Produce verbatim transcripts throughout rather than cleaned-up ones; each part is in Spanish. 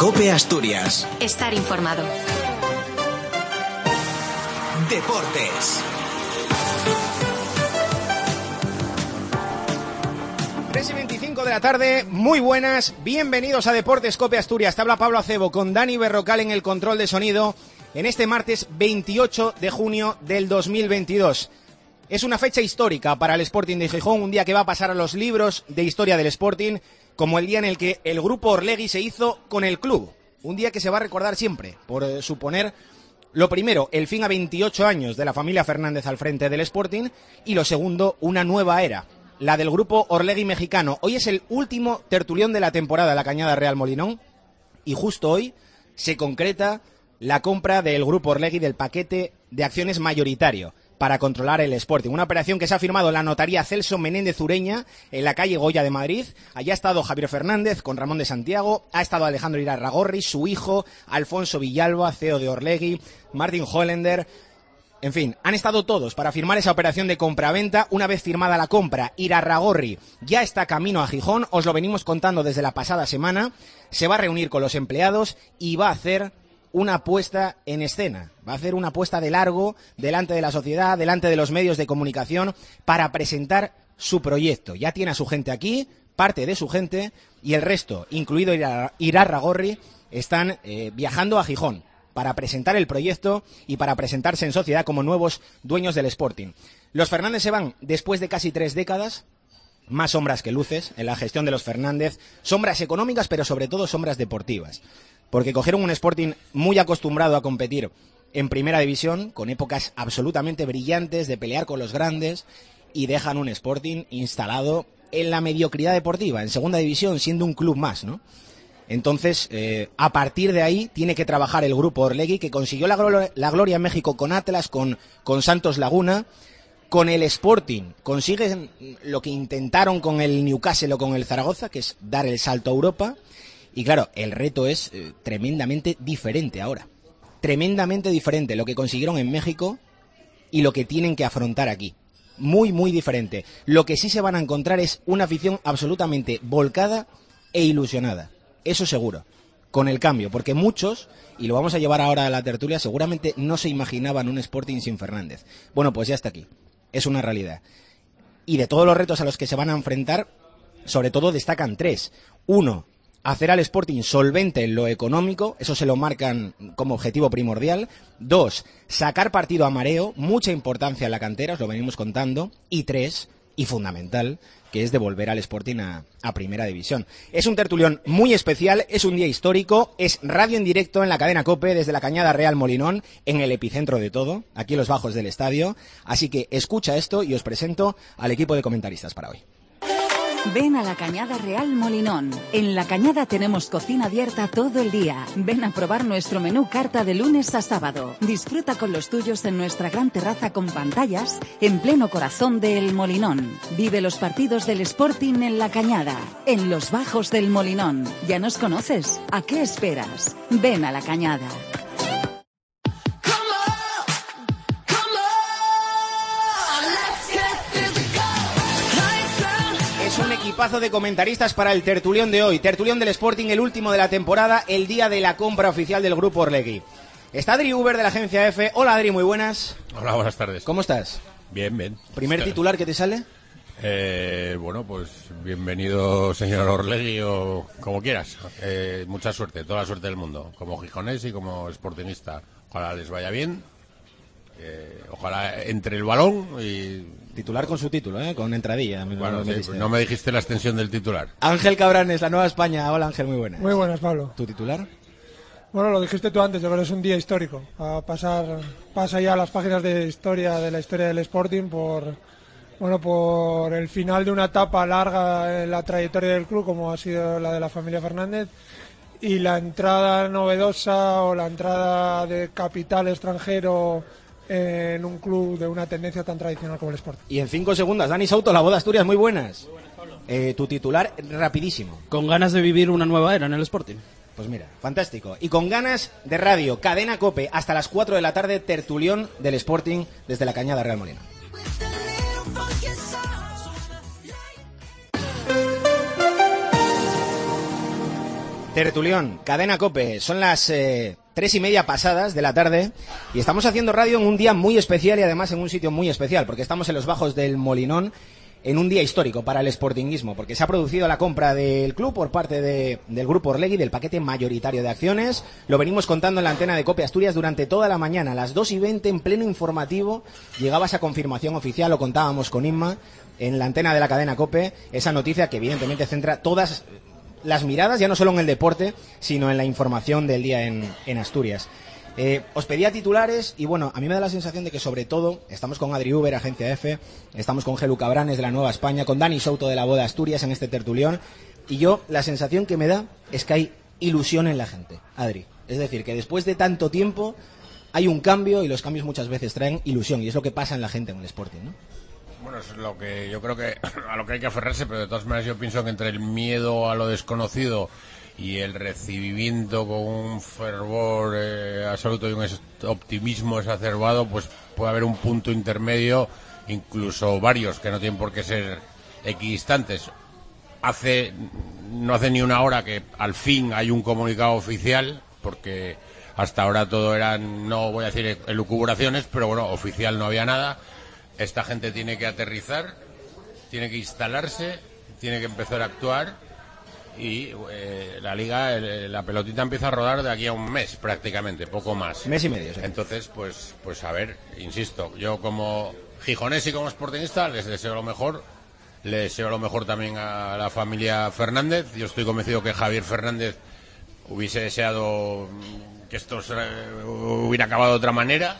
COPE Asturias. Estar informado. Deportes. tres y veinticinco de la tarde, muy buenas, bienvenidos a Deportes COPE Asturias. Te habla Pablo Acebo con Dani Berrocal en el control de sonido en este martes veintiocho de junio del dos mil veintidós. Es una fecha histórica para el Sporting de Gijón, un día que va a pasar a los libros de historia del Sporting, como el día en el que el grupo Orlegui se hizo con el club. Un día que se va a recordar siempre, por eh, suponer, lo primero, el fin a veintiocho años de la familia Fernández al frente del Sporting, y lo segundo, una nueva era, la del grupo Orlegui mexicano. Hoy es el último tertulión de la temporada de la Cañada Real Molinón, y justo hoy se concreta la compra del grupo Orlegui del paquete de acciones mayoritario para controlar el Sporting. Una operación que se ha firmado en la notaría Celso Menéndez Ureña, en la calle Goya de Madrid. Allá ha estado Javier Fernández con Ramón de Santiago, ha estado Alejandro Irarragorri, su hijo, Alfonso Villalba, C E O de Orlegui, Martin Hollender. En fin, han estado todos para firmar esa operación de compraventa. Una vez firmada la compra, Irarragorri ya está camino a Gijón, os lo venimos contando desde la pasada semana. Se va a reunir con los empleados y va a hacer una puesta en escena, va a hacer una puesta de largo delante de la sociedad, delante de los medios de comunicación, para presentar su proyecto. Ya tiene a su gente aquí, parte de su gente, y el resto, incluido Irarragorri, están eh, viajando a Gijón para presentar el proyecto y para presentarse en sociedad como nuevos dueños del Sporting. Los Fernández se van después de casi tres décadas, más sombras que luces en la gestión de los Fernández, sombras económicas, pero sobre todo sombras deportivas. Porque cogieron un Sporting muy acostumbrado a competir en primera división, con épocas absolutamente brillantes de pelear con los grandes, y dejan un Sporting instalado en la mediocridad deportiva, en segunda división, siendo un club más, ¿no? Entonces, eh, a partir de ahí, tiene que trabajar el grupo Orlegui, que consiguió la, glo- la gloria en México con Atlas, con, con Santos Laguna, con el Sporting. Consiguen lo que intentaron con el Newcastle o con el Zaragoza, que es dar el salto a Europa. Y claro, el reto es eh, tremendamente diferente ahora. Tremendamente diferente lo que consiguieron en México y lo que tienen que afrontar aquí. Muy, muy diferente. Lo que sí se van a encontrar es una afición absolutamente volcada e ilusionada. Eso seguro. Con el cambio. Porque muchos, y lo vamos a llevar ahora a la tertulia, seguramente no se imaginaban un Sporting sin Fernández. Bueno, pues ya está aquí. Es una realidad. Y de todos los retos a los que se van a enfrentar, sobre todo destacan tres. Uno, hacer al Sporting solvente en lo económico, eso se lo marcan como objetivo primordial. Dos, sacar partido a mareo, mucha importancia en la cantera, os lo venimos contando. Y tres, y fundamental, que es devolver al Sporting a, a Primera División. Es un tertulión muy especial, es un día histórico, es radio en directo en la cadena COPE desde la Cañada Real Molinón, en el epicentro de todo, aquí en los bajos del estadio. Así que escucha esto y os presento al equipo de comentaristas para hoy. Ven a la Cañada Real Molinón. En la Cañada tenemos cocina abierta todo el día. Ven a probar nuestro menú carta de lunes a sábado. Disfruta con los tuyos en nuestra gran terraza con pantallas en pleno corazón del Molinón. Vive los partidos del Sporting en la Cañada, en los bajos del Molinón. ¿Ya nos conoces? ¿A qué esperas? Ven a la Cañada. Un equipazo de comentaristas para el tertulión de hoy. Tertulión del Sporting, el último de la temporada, el día de la compra oficial del grupo Orlegui. Está Adri Uber de la agencia F. Hola Adri, muy buenas. Hola, buenas tardes. ¿Cómo estás? Bien, bien. ¿Primer titular que te sale? Eh, bueno, pues bienvenido señor Orlegui o como quieras. Eh, mucha suerte, toda la suerte del mundo. Como gijonés y como sportingista. Ojalá les vaya bien. Eh, ojalá entre el balón y... Titular con su título, ¿eh? Con entradilla. Bueno, me sí, no me dijiste la extensión del titular. Ángel Cabranes, la Nueva España. Hola Ángel, muy buenas. Muy buenas, Pablo. ¿Tu titular? Bueno, lo dijiste tú antes, yo creo que es un día histórico. A pasar, pasa ya a las páginas de historia, de la historia del Sporting por, bueno, por el final de una etapa larga en la trayectoria del club, como ha sido la de la familia Fernández, y la entrada novedosa o la entrada de capital extranjero en un club de una tendencia tan tradicional como el Sporting. Y en cinco segundos, Dani Souto, La Voz de Asturias, muy buenas. Muy buenas, Pablo. Eh, tu titular, rapidísimo. Con ganas de vivir una nueva era en el Sporting. Pues mira, fantástico. Y con ganas de radio, cadena COPE, hasta las cuatro de la tarde, tertulión del Sporting desde la Cañada Real Molino. Tertulión, Cadena COPE, son las eh, tres y media pasadas de la tarde y estamos haciendo radio en un día muy especial y además en un sitio muy especial, porque estamos en los bajos del Molinón en un día histórico para el sportinguismo, porque se ha producido la compra del club por parte de, del Grupo Orlegui, del paquete mayoritario de acciones. Lo venimos contando en la antena de COPE Asturias durante toda la mañana, a las dos y veinte en pleno informativo, llegaba esa confirmación oficial, lo contábamos con Inma, en la antena de la cadena COPE, esa noticia que evidentemente centra todas las miradas, ya no solo en el deporte, sino en la información del día en, en Asturias. Eh, os pedía titulares y bueno, a mí me da la sensación de que sobre todo estamos con Adri Uber, Agencia F, estamos con Gelu Cabranes de la Nueva España, con Dani Souto de la Boda Asturias en este tertulión, y yo la sensación que me da es que hay ilusión en la gente, Adri. Es decir, que después de tanto tiempo hay un cambio y los cambios muchas veces traen ilusión y es lo que pasa en la gente en el Sporting, ¿no? Bueno, es lo que yo creo que a lo que hay que aferrarse, pero de todas maneras yo pienso que entre el miedo a lo desconocido y el recibimiento con un fervor eh, absoluto y un optimismo exacerbado, pues puede haber un punto intermedio, incluso varios, que no tienen por qué ser equidistantes. Hace, no hace ni una hora que al fin hay un comunicado oficial, porque hasta ahora todo eran, no voy a decir elucubraciones, pero bueno, oficial no había nada. Esta gente tiene que aterrizar, tiene que instalarse, tiene que empezar a actuar y eh, la liga, el, la pelotita empieza a rodar de aquí a un mes prácticamente, poco más. Mes y medio, sí. Entonces, pues, pues a ver, insisto, yo como gijonés y como sportingista les deseo lo mejor, le deseo lo mejor también a la familia Fernández. Yo estoy convencido que Javier Fernández hubiese deseado que esto se, hubiera acabado de otra manera.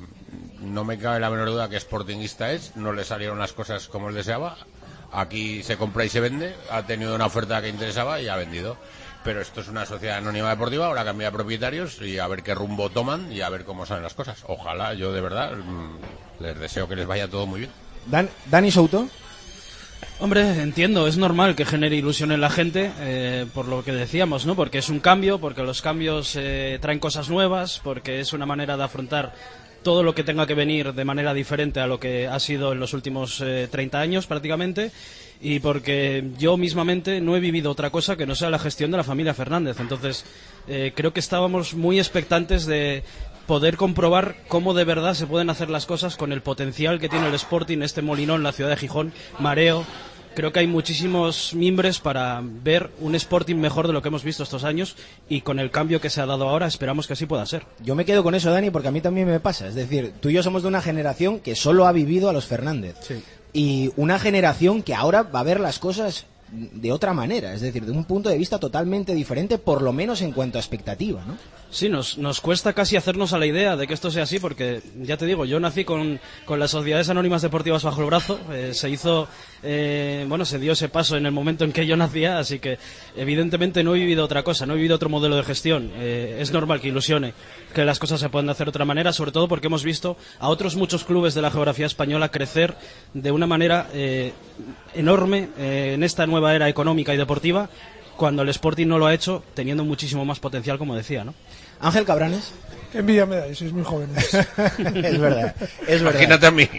No me cabe la menor duda que sportinguista es, no le salieron las cosas como él deseaba. Aquí se compra y se vende, ha tenido una oferta que interesaba y ha vendido. Pero esto es una sociedad anónima deportiva, ahora cambia de propietarios y a ver qué rumbo toman y a ver cómo salen las cosas. Ojalá, yo de verdad mmm, les deseo que les vaya todo muy bien. Dan, Dani Souto. Hombre, entiendo, es normal que genere ilusión en la gente, eh, por lo que decíamos, ¿no? Porque es un cambio, porque los cambios eh, traen cosas nuevas, porque es una manera de afrontar todo lo que tenga que venir de manera diferente a lo que ha sido en los últimos eh, treinta años prácticamente, y porque yo mismamente no he vivido otra cosa que no sea la gestión de la familia Fernández. Entonces eh, creo que estábamos muy expectantes de poder comprobar cómo de verdad se pueden hacer las cosas con el potencial que tiene el Sporting, este Molinón, la ciudad de Gijón, mareo. Creo que hay muchísimos mimbres para ver un Sporting mejor de lo que hemos visto estos años, y con el cambio que se ha dado ahora esperamos que así pueda ser. Yo me quedo con eso, Dani, porque a mí también me pasa. Es decir, tú y yo somos de una generación que solo ha vivido a los Fernández. Sí. Y una generación que ahora va a ver las cosas de otra manera, es decir, de un punto de vista totalmente diferente, por lo menos en cuanto a expectativa, ¿no? Sí, nos, nos cuesta casi hacernos a la idea de que esto sea así, porque ya te digo, yo nací con, con las sociedades anónimas deportivas bajo el brazo, eh, se hizo, eh, bueno, se dio ese paso en el momento en que yo nacía, así que evidentemente no he vivido otra cosa, no he vivido otro modelo de gestión. Eh, es normal que ilusione que las cosas se puedan hacer de otra manera, sobre todo porque hemos visto a otros muchos clubes de la geografía española crecer de una manera eh, enorme eh, en esta nueva era económica y deportiva, cuando el Sporting no lo ha hecho, teniendo muchísimo más potencial, como decía, ¿no? Ángel Cabranes. Qué envidia me dais, sois muy jóvenes. Es verdad, es verdad. Imagínate a mí.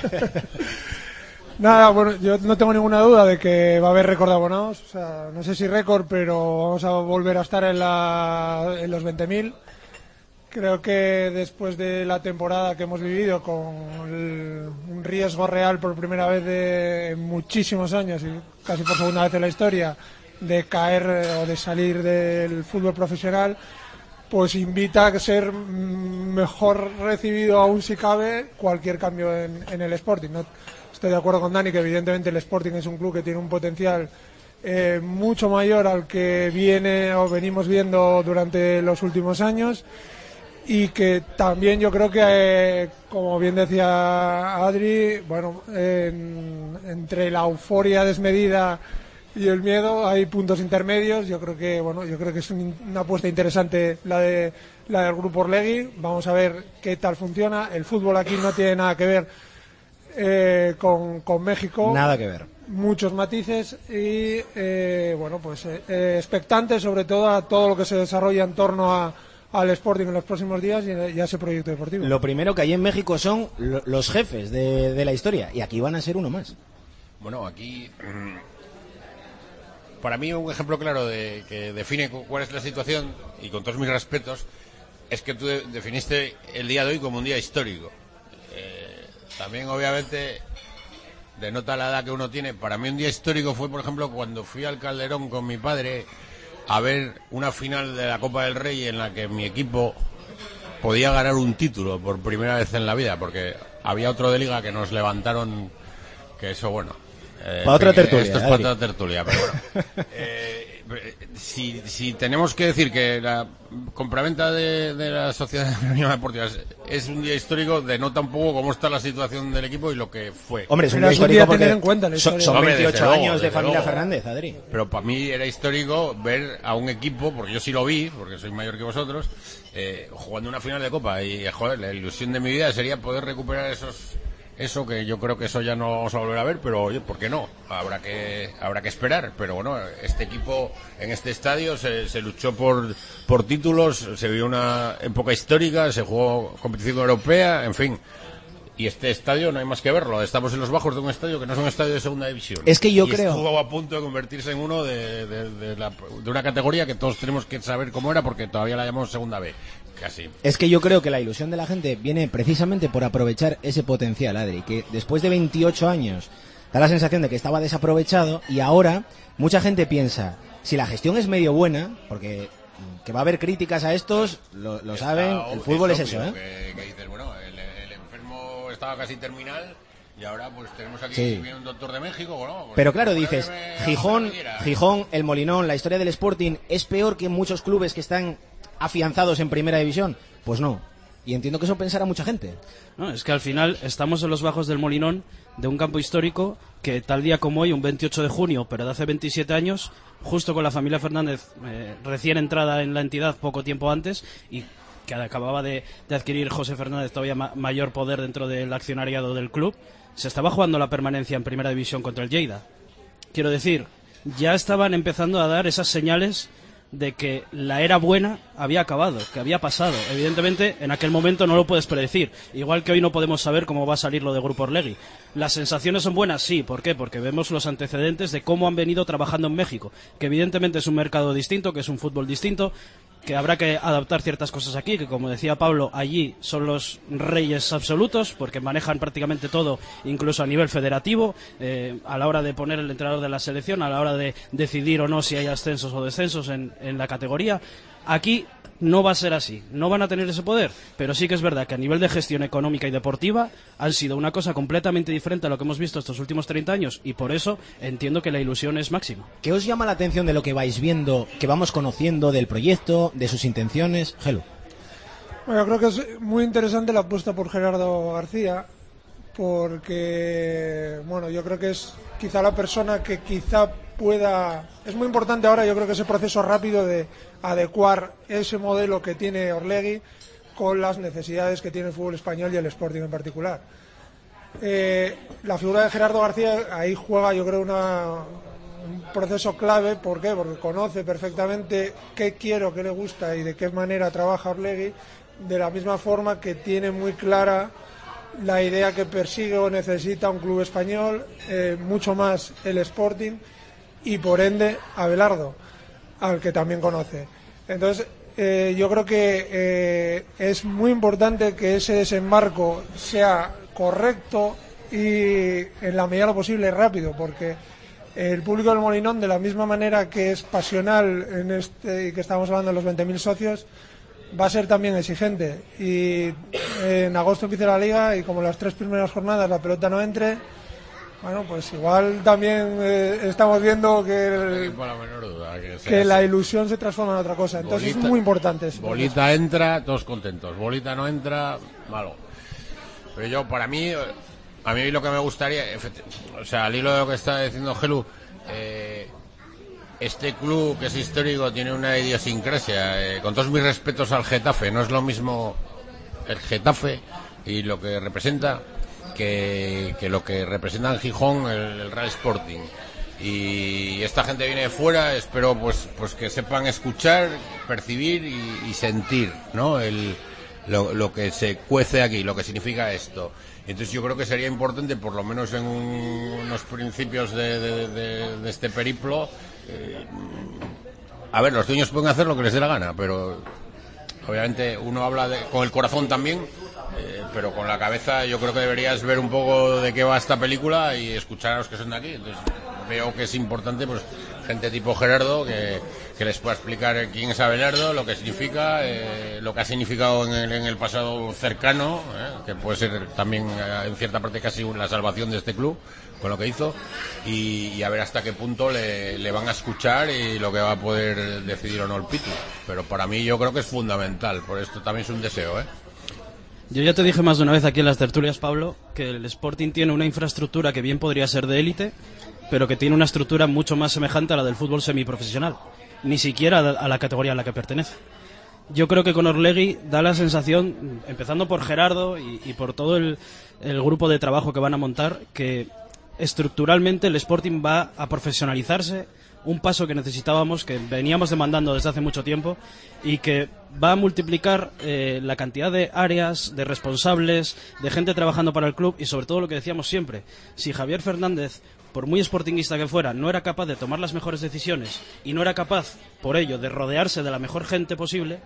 Nada, bueno, yo no tengo ninguna duda de que va a haber récord de abonados. O sea, no sé si récord, pero vamos a volver a estar en, la, en los veinte mil. Creo que después de la temporada que hemos vivido, con el, un riesgo real por primera vez de muchísimos años y casi por segunda vez en la historia, de caer o de salir del fútbol profesional, pues invita a ser mejor recibido, aún si cabe, cualquier cambio en, en el Sporting. No estoy de acuerdo con Dani que evidentemente el Sporting es un club que tiene un potencial eh, mucho mayor al que viene o venimos viendo durante los últimos años, y que también yo creo que, eh, como bien decía Adri, bueno, en, entre la euforia desmedida y el miedo hay puntos intermedios. Yo creo que bueno, yo creo que es un, una apuesta interesante la de la del Grupo Orlegui. Vamos a ver qué tal funciona. El fútbol aquí no tiene nada que ver eh, con, con México. Nada que ver. Muchos matices y eh, bueno, pues eh, eh, expectantes sobre todo a todo lo que se desarrolla en torno a al Sporting en los próximos días y a ese proyecto deportivo. Lo primero que hay en México son lo, los jefes de, de la historia, y aquí van a ser uno más. Bueno, aquí para mí un ejemplo claro de que define cuál es la situación, y con todos mis respetos, es que tú de, definiste el día de hoy como un día histórico. Eh, también, obviamente, denota la edad que uno tiene. Para mí un día histórico fue, por ejemplo, cuando fui al Calderón con mi padre a ver una final de la Copa del Rey en la que mi equipo podía ganar un título por primera vez en la vida, porque había otro de Liga que nos levantaron, que eso, bueno... Eh, para otra tertulia. Esto es para otra tertulia, pero bueno. eh, si, si tenemos que decir que la compraventa de, de la Sociedad Anónima Deportiva es, es un día histórico, denota un poco cómo está la situación del equipo y lo que fue. Hombre, es un día histórico porque son, son veintiocho años de familia Fernández, Adri. Pero para mí era histórico ver a un equipo, porque yo sí lo vi, porque soy mayor que vosotros, eh, jugando una final de Copa. Y, joder, la ilusión de mi vida sería poder recuperar esos... Eso que yo creo que eso ya no vamos a volver a ver, pero oye, ¿por qué no? Habrá que habrá que esperar, pero bueno, este equipo en este estadio se, se luchó por por títulos, se vio una época histórica, se jugó competición europea, en fin. Y este estadio no hay más que verlo, estamos en los bajos de un estadio que no es un estadio de segunda división. Es que yo y creo... estuvo a punto de convertirse en uno de, de, de, la, de una categoría que todos tenemos que saber cómo era, porque todavía la llamamos segunda B. Casi. Es que yo creo que la ilusión de la gente viene precisamente por aprovechar ese potencial, Adri, que después de veintiocho años da la sensación de que estaba desaprovechado, y ahora mucha gente piensa, si la gestión es medio buena, porque que va a haber críticas a estos, lo, lo saben, el fútbol es, es eso, ¿eh? Que, que dices, bueno, el, el enfermo estaba casi terminal y ahora pues tenemos aquí sí. un doctor de México, bueno, pues, pero claro, dices, Gijón, Gijón, el Molinón, la historia del Sporting es peor que muchos clubes que están afianzados en primera división. Pues no, y entiendo que eso pensará mucha gente. No, es que al final estamos en los bajos del Molinón, de un campo histórico que tal día como hoy, un veintiocho de junio, pero de hace veintisiete años, justo con la familia Fernández eh, recién entrada en la entidad poco tiempo antes, y que acababa de, de adquirir José Fernández todavía ma- mayor poder dentro del accionariado del club, se estaba jugando la permanencia en primera división contra el Lleida. Quiero decir, ya estaban empezando a dar esas señales de que la era buena había acabado, que había pasado. Evidentemente, en aquel momento no lo puedes predecir. Igual que hoy no podemos saber cómo va a salir lo de Grupo Orlegui. ¿Las sensaciones son buenas? Sí. ¿Por qué? Porque vemos los antecedentes de cómo han venido trabajando en México, que evidentemente es un mercado distinto, que es un fútbol distinto, que habrá que adaptar ciertas cosas aquí, que como decía Pablo, allí son los reyes absolutos, porque manejan prácticamente todo, incluso a nivel federativo, eh, a la hora de poner el entrenador de la selección, a la hora de decidir o no si hay ascensos o descensos en, en la categoría. Aquí no va a ser así, no van a tener ese poder, pero sí que es verdad que a nivel de gestión económica y deportiva han sido una cosa completamente diferente a lo que hemos visto estos últimos treinta años, y por eso entiendo que la ilusión es máxima. ¿Qué os llama la atención de lo que vais viendo, que vamos conociendo del proyecto, de sus intenciones? Gelu. Bueno, creo que es muy interesante la apuesta por Gerardo García, porque bueno, yo creo que es quizá la persona que quizá pueda... Es muy importante ahora, yo creo que ese proceso rápido de adecuar ese modelo que tiene Orlegui con las necesidades que tiene el fútbol español y el Sporting en particular. Eh, la figura de Gerardo García ahí juega, yo creo, una, un proceso clave. ¿Por qué? Porque conoce perfectamente qué quiere o qué le gusta y de qué manera trabaja Orlegui, de la misma forma que tiene muy clara la idea que persigue o necesita un club español, eh, mucho más el Sporting, y por ende Abelardo, al que también conoce. Entonces eh, yo creo que eh, es muy importante que ese desembarco sea correcto y en la medida de lo posible rápido, porque el público del Molinón, de la misma manera que es pasional en este, y que estamos hablando de los veinte mil socios, va a ser también exigente, y en agosto empieza la liga y como las tres primeras jornadas la pelota no entre, bueno, pues igual también eh, estamos viendo que, el, la menor duda, que, que la ilusión se transforma en otra cosa. Entonces bolita, es muy importante eso. Bolita entra, todos contentos. Bolita no entra, malo. Pero yo, para mí, a mí lo que me gustaría, o sea, al hilo de lo que está diciendo Gelu, eh, este club que es histórico tiene una idiosincrasia. Eh, con todos mis respetos al Getafe, no es lo mismo el Getafe y lo que representa Que, que lo que representa en Gijón el, el Real Sporting, y esta gente viene de fuera, espero pues pues que sepan escuchar, percibir y, y sentir, ¿no? El, lo, lo que se cuece aquí, lo que significa esto. Entonces yo creo que sería importante, por lo menos en un, unos principios de, de, de, de este periplo, eh, a ver, los dueños pueden hacer lo que les dé la gana, pero obviamente uno habla de, con el corazón también, eh, pero con la cabeza yo creo que deberías ver un poco de qué va esta película y escuchar a los que son de aquí. Entonces veo que es importante, pues, gente tipo Gerardo que, que les pueda explicar quién es Abelardo, lo que significa, eh, lo que ha significado en el, en el pasado cercano, eh, que puede ser también eh, en cierta parte casi la salvación de este club con lo que hizo, y, y a ver hasta qué punto le, le van a escuchar y lo que va a poder decidir o no el Pitu. Pero para mí yo creo que es fundamental, por esto también es un deseo, ¿eh? Yo ya te dije más de una vez aquí en las tertulias, Pablo, que el Sporting tiene una infraestructura que bien podría ser de élite, pero que tiene una estructura mucho más semejante a la del fútbol semiprofesional, ni siquiera a la categoría a la que pertenece. Yo creo que con Orlegui da la sensación, empezando por Gerardo y, y por todo el, el grupo de trabajo que van a montar, que estructuralmente el Sporting va a profesionalizarse, un paso que necesitábamos, que veníamos demandando desde hace mucho tiempo, y que va a multiplicar eh, la cantidad de áreas, de responsables, de gente trabajando para el club, y sobre todo lo que decíamos siempre, si Javier Fernández, por muy sportinguista que fuera, no era capaz de tomar las mejores decisiones y no era capaz, por ello, de rodearse de la mejor gente posible,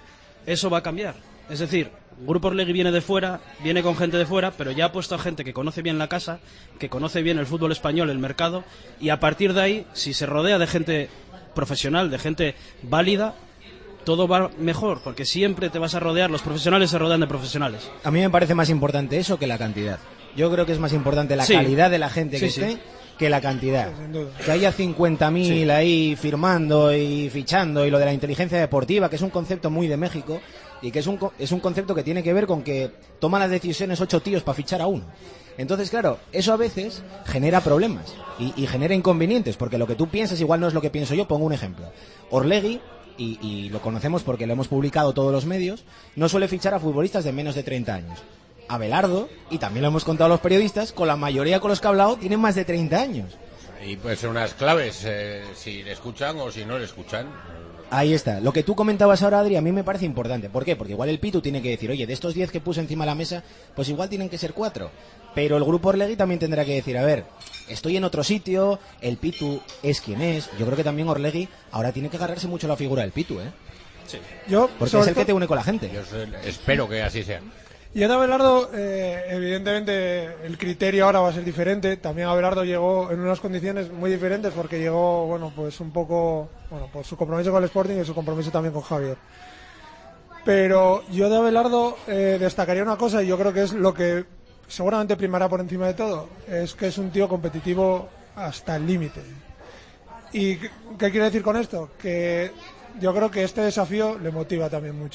eso va a cambiar. Es decir, Grupo Orlegui viene de fuera, viene con gente de fuera, pero ya ha puesto a gente que conoce bien la casa, que conoce bien el fútbol español, el mercado, y a partir de ahí, si se rodea de gente profesional, de gente válida, todo va mejor, porque siempre te vas a rodear, los profesionales se rodean de profesionales. A mí me parece más importante eso que la cantidad. Yo creo que es más importante la sí. calidad de la gente que sí, esté sí. que la cantidad. Sí, que haya cincuenta mil sí. ahí firmando y fichando, y lo de la inteligencia deportiva, que es un concepto muy de México, y que es un, es un concepto que tiene que ver con que toman las decisiones ocho tíos para fichar a uno. Entonces, claro, eso a veces genera problemas y, y genera inconvenientes, porque lo que tú piensas igual no es lo que pienso yo. Pongo un ejemplo. Orlegui, y, y lo conocemos porque lo hemos publicado todos los medios, no suele fichar a futbolistas de menos de treinta años. Abelardo, y también lo hemos contado a los periodistas, con la mayoría con los que ha hablado tienen más de treinta años. Y pueden ser unas claves, eh, si le escuchan o si no le escuchan. Ahí está. Lo que tú comentabas ahora, Adri, a mí me parece importante. ¿Por qué? Porque igual el Pitu tiene que decir, oye, de estos diez que puse encima de la mesa, pues igual tienen que ser cuatro. Pero el Grupo Orlegui también tendrá que decir, a ver, estoy en otro sitio, el Pitu es quien es. Yo creo que también Orlegui ahora tiene que agarrarse mucho a la figura del Pitu, ¿eh? Sí. Yo, porque es el que te une con la gente. Yo espero que así sea. Y en Abelardo, eh, evidentemente, el criterio ahora va a ser diferente. También Abelardo llegó en unas condiciones muy diferentes, porque llegó, bueno, pues un poco, bueno, por su compromiso con el Sporting y su compromiso también con Javier. Pero yo de Abelardo eh, destacaría una cosa, y yo creo que es lo que seguramente primará por encima de todo, es que es un tío competitivo hasta el límite. ¿Y qué, qué quiero decir con esto? Que yo creo que este desafío le motiva también mucho.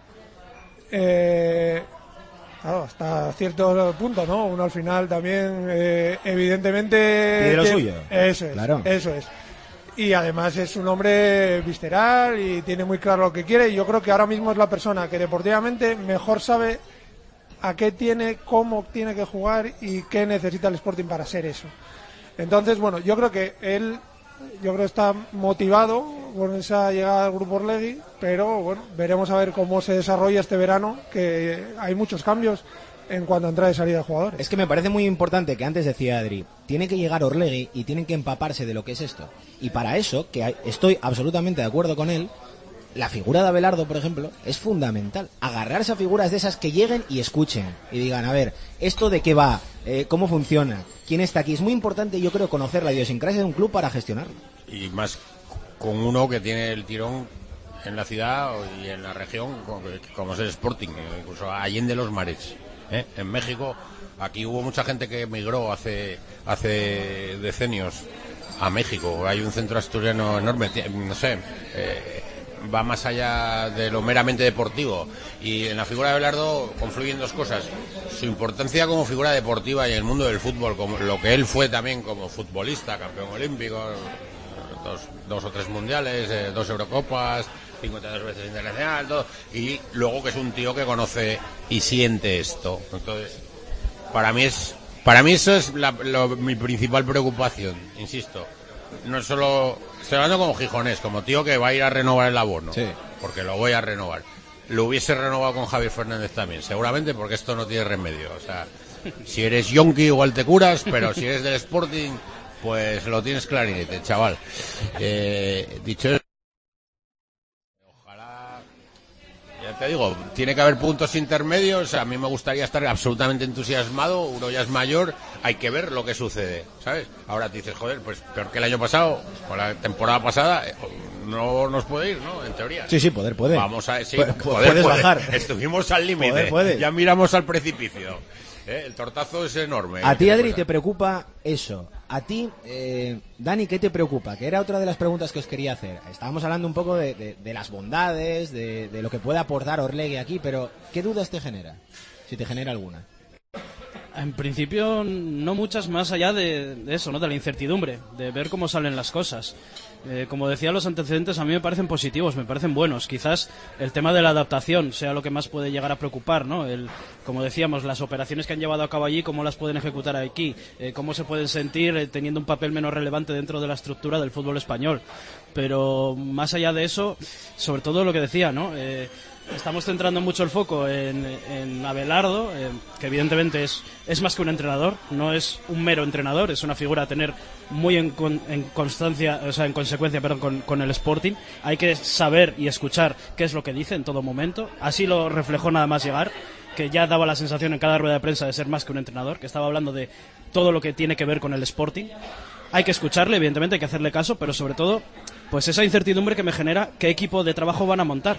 Eh... Claro, hasta cierto punto, ¿no? Uno al final también, eh, evidentemente... Pide lo que, suyo. Eso es, claro. eso es. Y además es un hombre visceral y tiene muy claro lo que quiere, y yo creo que ahora mismo es la persona que deportivamente mejor sabe a qué tiene, cómo tiene que jugar y qué necesita el Sporting para ser eso. Entonces, bueno, yo creo que él... Yo creo que está motivado con esa llegada al Grupo Orlegui, pero bueno, veremos a ver cómo se desarrolla este verano, que hay muchos cambios en cuanto a entrada y salida de jugadores. Es que me parece muy importante que antes decía Adri, tiene que llegar Orlegui y tienen que empaparse de lo que es esto. Y para eso, que estoy absolutamente de acuerdo con él, la figura de Abelardo, por ejemplo, es fundamental. Agarrarse a figuras de esas que lleguen y escuchen y digan, a ver, ¿esto de qué va? Eh, ¿Cómo funciona? ¿Quién está aquí? Es muy importante, yo creo, conocer la idiosincrasia de un club para gestionarlo. Y más con uno que tiene el tirón en la ciudad y en la región, como es el Sporting, incluso allende los mares. ¿eh? En México, aquí hubo mucha gente que emigró hace, hace decenios a México. Hay un centro asturiano enorme, no sé... Eh, va más allá de lo meramente deportivo, y en la figura de Abelardo confluyen dos cosas: su importancia como figura deportiva y en el mundo del fútbol, como lo que él fue también como futbolista, campeón olímpico, dos, dos o tres mundiales, eh, dos Eurocopas, cincuenta y dos veces internacional, todo, y luego que es un tío que conoce y siente esto. Entonces, para mí es para mí eso es la, lo, mi principal preocupación, insisto. No es solo, estoy hablando como gijonés, como tío que va a ir a renovar el abono, sí. Porque lo voy a renovar. Lo hubiese renovado con Javier Fernández también, seguramente, porque esto no tiene remedio. O sea, si eres yonki igual te curas, pero si eres del Sporting Pues lo tienes clarinete, chaval. Eh, dicho eso, ojalá, ya te digo, tiene que haber puntos intermedios. A mí me gustaría estar absolutamente entusiasmado. Uno ya es mayor, hay que ver lo que sucede, ¿sabes? Ahora te dices, joder, pues peor que el año pasado, con la temporada pasada, no nos puede ir, ¿no? En teoría. Sí, sí, poder puede. Vamos a, sí, Pu- poder, puedes poder. bajar. Estuvimos al límite. Poder puede. Ya miramos al precipicio. ¿Eh? El tortazo es enorme. A ¿eh? ti, Adri, te preocupa eso. A ti, eh, Dani, ¿qué te preocupa? Que era otra de las preguntas que os quería hacer. Estábamos hablando un poco de, de, de las bondades, de, de lo que puede aportar Orlegui aquí, pero ¿qué dudas te genera? Si te genera alguna. En principio, no muchas más allá de, de eso, ¿no? De la incertidumbre, de ver cómo salen las cosas. Eh, como decía, los antecedentes a mí me parecen positivos, me parecen buenos. Quizás el tema de la adaptación sea lo que más puede llegar a preocupar, ¿no? El, como decíamos, las operaciones que han llevado a cabo allí, cómo las pueden ejecutar aquí, eh, cómo se pueden sentir eh, teniendo un papel menos relevante dentro de la estructura del fútbol español. Pero más allá de eso, sobre todo lo que decía, ¿no? Eh, Estamos centrando mucho el foco en, en Abelardo, eh, que evidentemente es, es más que un entrenador, no es un mero entrenador, es una figura a tener muy en, con, en constancia, o sea, en consecuencia, perdón, con, con el Sporting. Hay que saber y escuchar qué es lo que dice en todo momento. Así lo reflejó nada más llegar, que ya daba la sensación en cada rueda de prensa de ser más que un entrenador, que estaba hablando de todo lo que tiene que ver con el Sporting. Hay que escucharle, evidentemente, hay que hacerle caso, pero sobre todo, pues esa incertidumbre que me genera qué equipo de trabajo van a montar,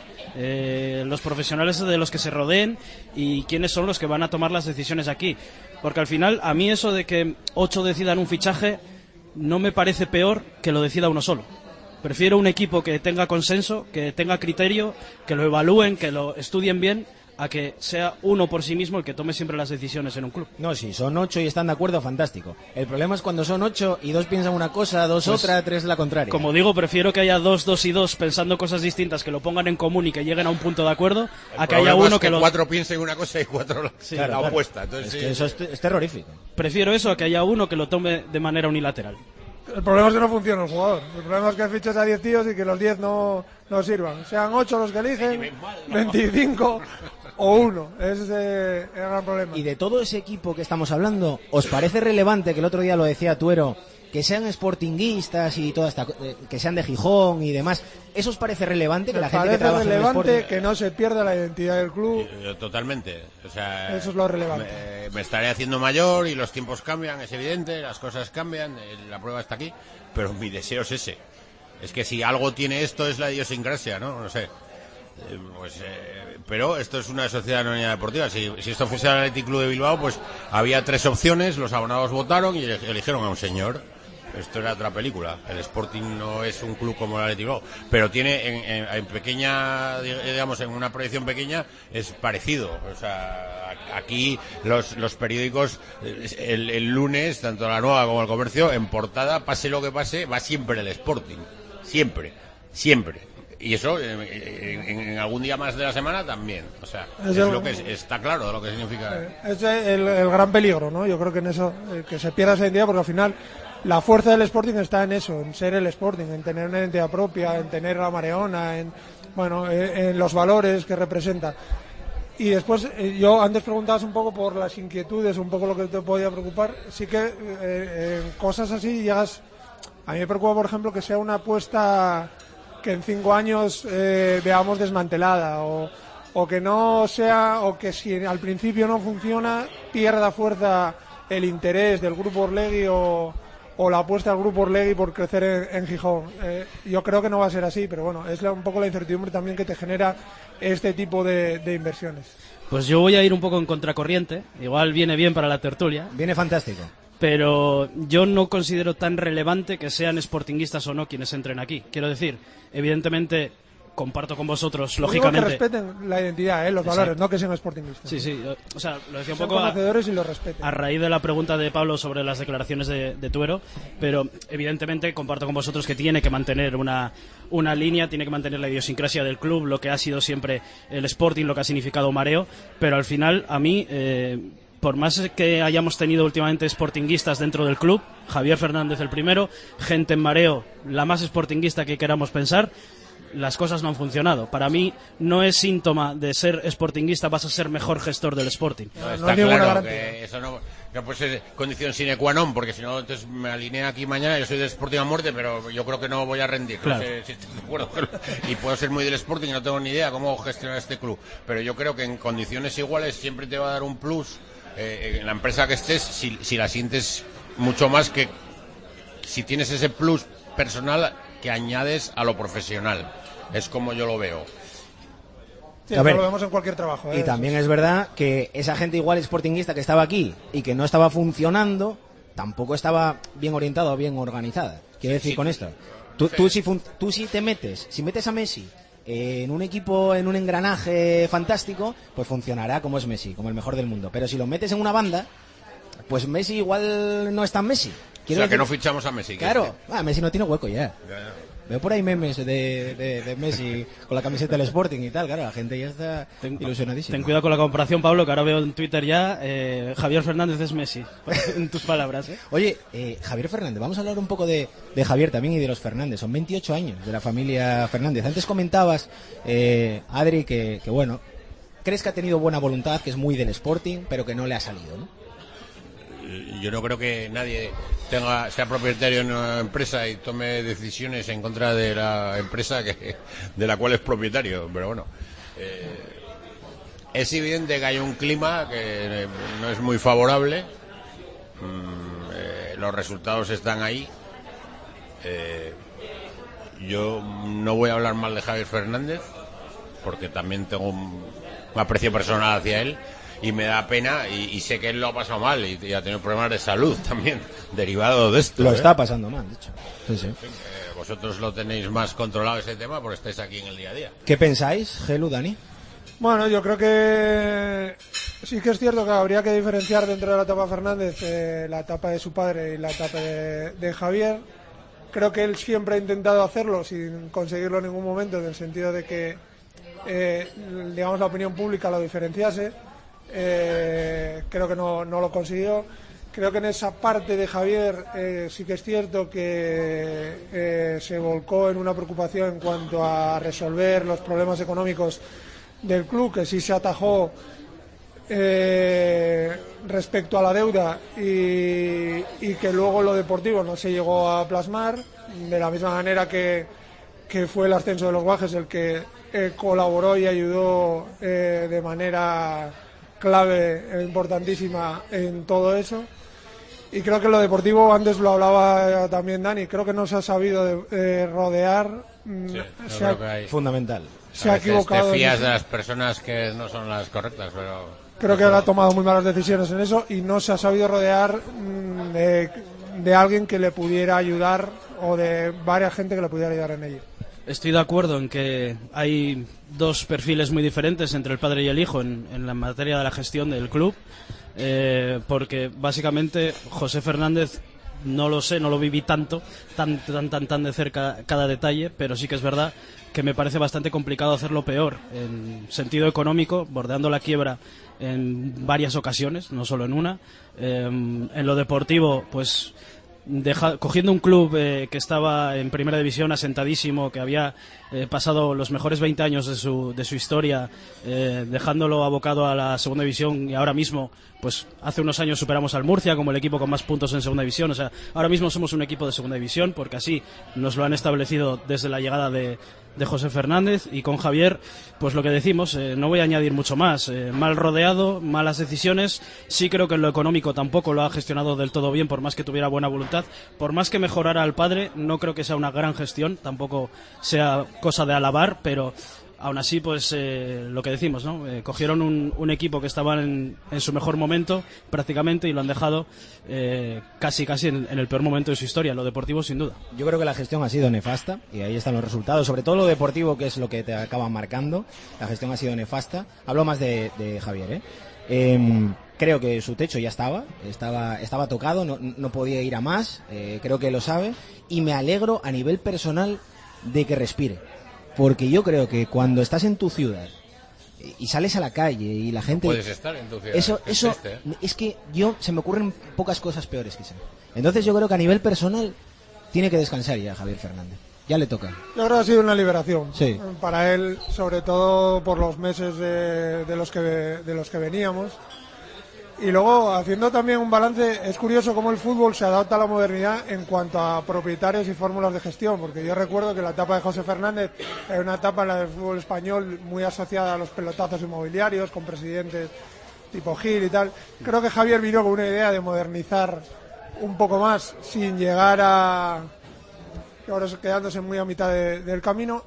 eh, los profesionales de los que se rodeen y quiénes son los que van a tomar las decisiones aquí. Porque al final, a mí eso de que ocho decidan un fichaje no me parece peor que lo decida uno solo. Prefiero un equipo que tenga consenso, que tenga criterio, que lo evalúen, que lo estudien bien, a que sea uno por sí mismo el que tome siempre las decisiones en un club. No, si son ocho y están de acuerdo, fantástico. El problema es cuando son ocho y dos piensan una cosa, dos Pues, otra, tres la contraria. Como digo, prefiero que haya dos, dos y dos pensando cosas distintas, que lo pongan en común y que lleguen a un punto de acuerdo, El a que haya problema uno es que, que, los... cuatro piensen una cosa y cuatro la, Sí, la claro, opuesta. Entonces, Es sí, que eso es, es terrorífico. Prefiero eso a que haya uno que lo tome de manera unilateral. El problema es que no funciona el jugador. El problema es que fichas a diez tíos y que los diez no, no sirvan. Sean ocho los que eligen, veinticinco o uno. Ese es eh, el gran problema. Y de todo ese equipo que estamos hablando, ¿os parece relevante, que el otro día lo decía Tuero, que sean sportinguistas y toda esta, eh, que sean de Gijón y demás? ¿Eso os parece relevante, que Me la gente que parece trabaja en el relevante Sporting... que no se pierda la identidad del club. Yo- yo totalmente. O sea, Eso es lo relevante. Me, me estaré haciendo mayor y los tiempos cambian, es evidente, las cosas cambian, eh, la prueba está aquí, pero mi deseo es ese. Es que si algo tiene esto es la idiosincrasia, ¿no? No sé. Eh, pues, eh, pero esto es una sociedad anónima deportiva. Si, si esto fuese el Athletic Club de Bilbao, pues había tres opciones, los abonados votaron y eligieron a un señor. Esto era otra película. El Sporting no es un club como el Athletic Bilbao, pero tiene en, en, en pequeña, digamos, en una proyección pequeña es parecido. O sea, aquí los, los periódicos el, el lunes, tanto La Nueva como El Comercio, en portada, pase lo que pase, va siempre el Sporting, siempre, siempre. Y eso en, en, en algún día más de la semana también. O sea, Es es, el- lo que es- está claro de lo que significa. Ese es el, el gran peligro, ¿no? Yo creo que en eso, eh, que se pierda esa identidad, porque al final la fuerza del Sporting está en eso, en ser el Sporting, en tener una identidad propia, en tener la mareona, en, bueno, eh, en los valores que representa. Y después, eh, yo antes preguntabas un poco por las inquietudes, un poco lo que te podía preocupar. Sí que eh, eh, en cosas así llegas. A mí me preocupa, por ejemplo, que sea una apuesta que en cinco años eh, veamos desmantelada, o, o que no sea, o que si al principio no funciona, pierda fuerza el interés del grupo Orlegui o, o la apuesta del grupo Orlegui por crecer en, en Gijón. Eh, yo creo que no va a ser así, pero bueno, es la- un poco la incertidumbre también que te genera este tipo de, de inversiones. Pues yo voy a ir un poco en contracorriente, igual viene bien para la tertulia, Viene fantástico. pero yo no considero tan relevante que sean sportinguistas o no quienes entren aquí. Quiero decir, evidentemente comparto con vosotros, Digo lógicamente... que respeten la identidad, eh, los Exacto. valores, no que sean sportingistas. Sí, sí, o sea, lo decía un Son poco a, conocedores y los respeten. a raíz de la pregunta de Pablo sobre las declaraciones de, de Tuero, pero evidentemente comparto con vosotros que tiene que mantener una, una línea, tiene que mantener la idiosincrasia del club, lo que ha sido siempre el Sporting, lo que ha significado Mareo, pero al final a mí... Eh, por más que hayamos tenido últimamente sportinguistas dentro del club, Javier Fernández el primero, gente en Mareo, la más sportinguista que queramos pensar, las cosas no han funcionado. Para mí no es síntoma de ser sportinguista vas a ser mejor gestor del Sporting. No, no está hay ninguna claro garantía. que eso no, No, pues es condición sine qua non, porque si no, entonces me alineé aquí mañana. Yo soy del Sporting a muerte, pero yo creo que no voy a rendir. Claro. No sé si estoy de acuerdo. Y puedo ser muy del Sporting y no tengo ni idea cómo gestionar este club. Pero yo creo que en condiciones iguales siempre te va a dar un plus eh, en la empresa que estés, si, si la sientes mucho más que si tienes ese plus personal que añades a lo profesional. Es como yo lo veo. Sí, A ver, lo vemos en cualquier trabajo. ¿eh? Y también es verdad que esa gente igual sportinguista que estaba aquí y que no estaba funcionando, tampoco estaba bien orientada o bien organizada. Quiero decir sí, con sí. esto, tú, tú, si fun- tú si te metes, si metes a Messi eh, en un equipo, en un engranaje fantástico, pues funcionará como es Messi, como el mejor del mundo. Pero si lo metes en una banda, pues Messi igual no es tan Messi. O Quiero sea, que decir- no fichamos a Messi. Claro, ah, Messi no tiene hueco ya. Ya, ya. Veo por ahí memes de, de, de Messi con la camiseta del Sporting y tal, claro, la gente ya está ilusionadísima. Ten cuidado con la comparación, Pablo, que ahora veo en Twitter ya eh, Javier Fernández es Messi, en tus palabras. ¿eh? Oye, eh, Javier Fernández, vamos a hablar un poco de, de Javier también y de los Fernández. Son veintiocho años de la familia Fernández. Antes comentabas, eh, Adri, que, que bueno, crees que ha tenido buena voluntad, que es muy del Sporting, pero que no le ha salido, ¿no? Yo no creo que nadie tenga sea propietario de una empresa y tome decisiones en contra de la empresa que de la cual es propietario, pero bueno, eh, es evidente que hay un clima que no es muy favorable. Mm, eh, los resultados están ahí. Eh, yo no voy a hablar mal de Javier Fernández porque también tengo un, un aprecio personal hacia él. Y me da pena, y, y sé que él lo ha pasado mal y, y ha tenido problemas de salud también, derivado de esto. Lo ¿eh? está pasando mal, de hecho. Sí, sí. En fin, eh, vosotros lo tenéis más controlado ese tema porque estáis aquí en el día a día. ¿Qué pensáis, Gelu, Dani? Bueno, yo creo que sí que es cierto que habría que diferenciar dentro de la etapa Fernández eh, la etapa de su padre y la etapa de, de Javier. Creo que él siempre ha intentado hacerlo sin conseguirlo en ningún momento, en el sentido de que, eh, digamos, la opinión pública lo diferenciase. Eh, creo que no, no lo consiguió. Creo que en esa parte de Javier eh, sí que es cierto que eh, se volcó en una preocupación en cuanto a resolver los problemas económicos del club, que sí se atajó eh, respecto a la deuda y, y que luego lo deportivo no se llegó a plasmar, de la misma manera que, que fue el ascenso de los Guajes el que eh, colaboró y ayudó eh, de manera clave e importantísima en todo eso. Y creo que lo deportivo, antes lo hablaba también Dani, creo que no se ha sabido de, eh, rodear. Sí, se yo ha, creo que hay, Fundamental. se a ha veces equivocado. te fías en de eso. las personas que no son las correctas, pero... Creo que él ha tomado muy malas decisiones en eso y no se ha sabido rodear mm, de, de alguien que le pudiera ayudar o de varias gente que le pudiera ayudar en ello. Estoy de acuerdo en que hay dos perfiles muy diferentes entre el padre y el hijo en, en la materia de la gestión del club, eh, porque básicamente José Fernández, no lo sé, no lo viví tanto, tan, tan, tan, tan de cerca cada detalle, pero sí que es verdad que me parece bastante complicado hacerlo peor en sentido económico, bordeando la quiebra en varias ocasiones, no solo en una. Eh, en lo deportivo, pues... Deja, cogiendo un club eh, que estaba en primera división asentadísimo, que había eh, pasado los mejores veinte años de su, de su historia, eh, dejándolo abocado a la segunda división, y ahora mismo, pues hace unos años superamos al Murcia como el equipo con más puntos en segunda división. O sea, ahora mismo somos un equipo de segunda división porque así nos lo han establecido desde la llegada de, de José Fernández. Y con Javier, pues lo que decimos, eh, no voy a añadir mucho más. Eh, mal rodeado, malas decisiones. Sí creo que en lo económico tampoco lo ha gestionado del todo bien, por más que tuviera buena voluntad. Por más que mejorara al padre, no creo que sea una gran gestión, tampoco sea cosa de alabar, pero aún así, pues eh, lo que decimos, ¿no? Eh, cogieron un, un equipo que estaba en, en su mejor momento, prácticamente, y lo han dejado eh, casi casi en, en el peor momento de su historia, lo deportivo sin duda. Yo creo que la gestión ha sido nefasta y ahí están los resultados, sobre todo lo deportivo, que es lo que te acaba marcando. La gestión ha sido nefasta. Hablo más de, de Javier, ¿eh? Eh, creo que su techo ya estaba, estaba, estaba tocado, no, no podía ir a más, eh, creo que lo sabe, y me alegro a nivel personal de que respire, porque yo creo que cuando estás en tu ciudad y sales a la calle y la gente... Puedes estar en tu ciudad. Eso, es eso triste, ¿eh? es que yo se me ocurren pocas cosas peores que esa. Entonces yo creo que a nivel personal tiene que descansar ya Javier Fernández. Ya le toca. Yo creo que ha sido una liberación Sí. para él, sobre todo por los meses de, de los que de los que veníamos, Y luego, haciendo también un balance, es curioso cómo el fútbol se adapta a la modernidad en cuanto a propietarios y fórmulas de gestión, porque yo recuerdo que la etapa de José Fernández era una etapa en la del fútbol español muy asociada a los pelotazos inmobiliarios, con presidentes tipo Gil y tal. Creo que Javier vino con una idea de modernizar un poco más, sin llegar a... ahora quedándose muy a mitad de, del camino.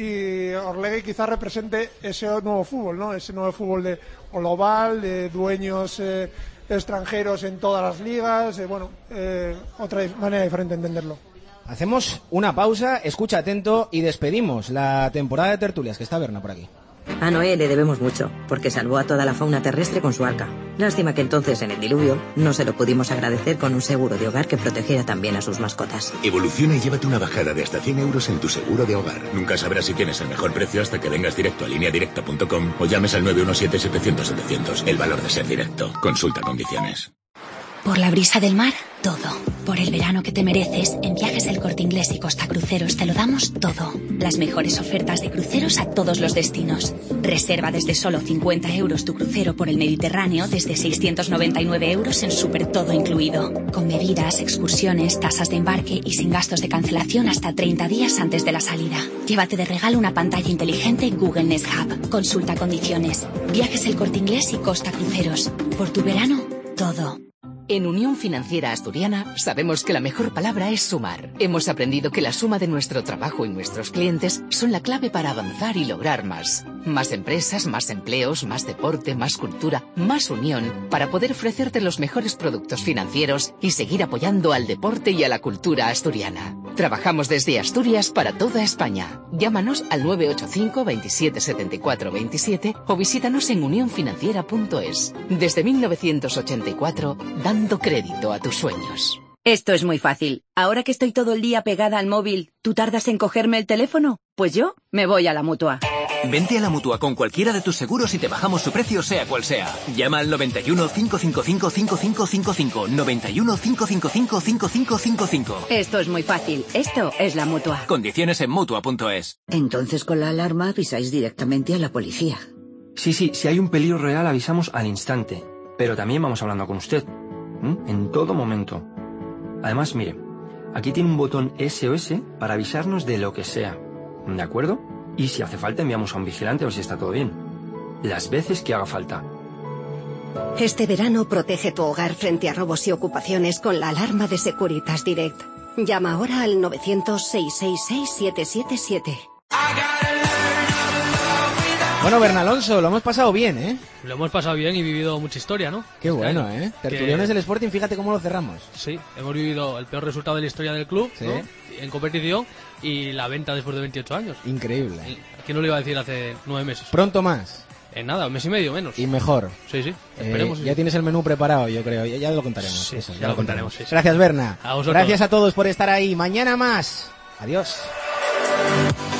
Y Orlegui quizás represente ese nuevo fútbol, ¿no? Ese nuevo fútbol de global, de dueños eh, extranjeros en todas las ligas, eh, bueno, eh, otra manera diferente de entenderlo. Hacemos una pausa, escucha atento y despedimos la temporada de tertulias, que está Berna por aquí. A Noé le debemos mucho, porque salvó a toda la fauna terrestre con su arca. Lástima que entonces, en el diluvio, no se lo pudimos agradecer con un seguro de hogar que protegiera también a sus mascotas. Evoluciona y llévate una bajada de hasta cien euros en tu seguro de hogar. Nunca sabrás si tienes el mejor precio hasta que vengas directo a línea directa punto com o llames al nueve uno siete, setecientos, setecientos. El valor de ser directo. Consulta condiciones. Por la brisa del mar, todo. Por el verano que te mereces, en Viajes El Corte Inglés y Costa Cruceros te lo damos todo. Las mejores ofertas de cruceros a todos los destinos. Reserva desde solo cincuenta euros tu crucero por el Mediterráneo desde seiscientos noventa y nueve euros en súper todo incluido. Con bebidas, excursiones, tasas de embarque y sin gastos de cancelación hasta treinta días antes de la salida. Llévate de regalo una pantalla inteligente Google Nest Hub. Consulta condiciones. Viajes El Corte Inglés y Costa Cruceros. Por tu verano, todo. En Unión Financiera Asturiana sabemos que la mejor palabra es sumar. Hemos aprendido que la suma de nuestro trabajo y nuestros clientes son la clave para avanzar y lograr más. Más empresas, más empleos, más deporte, más cultura, más unión, para poder ofrecerte los mejores productos financieros y seguir apoyando al deporte y a la cultura asturiana. Trabajamos desde Asturias para toda España. Llámanos al nueve ocho cinco, veintisiete, setenta y cuatro, veintisiete o visítanos en unión financiera punto es. Desde mil novecientos ochenta y cuatro, dando crédito a tus sueños. Esto es muy fácil. Ahora que estoy todo el día pegada al móvil, ¿tú tardas en cogerme el teléfono? Pues yo me voy a la Mutua. Vente a la Mutua con cualquiera de tus seguros y te bajamos su precio sea cual sea. Llama al noventa y uno, cinco cinco cinco, cinco cinco cinco cinco, noventa y uno, cinco cinco cinco, cinco cinco cinco cinco. Esto es muy fácil. Esto es la Mutua. Condiciones en Mutua punto es. Entonces con la alarma avisáis directamente a la policía. Sí, sí, si hay un peligro real avisamos al instante. Pero también vamos hablando con usted. ¿Mm? En todo momento. Además, mire, aquí tiene un botón S O S para avisarnos de lo que sea. ¿De acuerdo? Y si hace falta enviamos a un vigilante a ver si está todo bien. Las veces que haga falta. Este verano protege tu hogar frente a robos y ocupaciones con la alarma de Securitas Direct. Llama ahora al novecientos, seiscientos sesenta y seis, siete siete siete. Bueno, Bernal Alonso, lo hemos pasado bien, ¿eh? Lo hemos pasado bien y vivido mucha historia, ¿no? Qué este bueno, año. ¿eh? Tertuliones que... del Sporting, fíjate cómo lo cerramos. Sí, hemos vivido el peor resultado de la historia del club, ¿sí? ¿no? En competición y la venta después de veintiocho años. Increíble. ¿Quién no lo iba a decir hace nueve meses? Pronto más. En nada, un mes y medio menos. Y mejor. Sí, sí, esperemos. Eh, ya sí. Tienes el menú preparado, yo creo. Ya, ya lo contaremos. Sí, eso, ya, ya lo contaremos. contaremos. Sí, sí. Gracias, Berna. A vosotros. Gracias a todos por estar ahí. Mañana más. Adiós.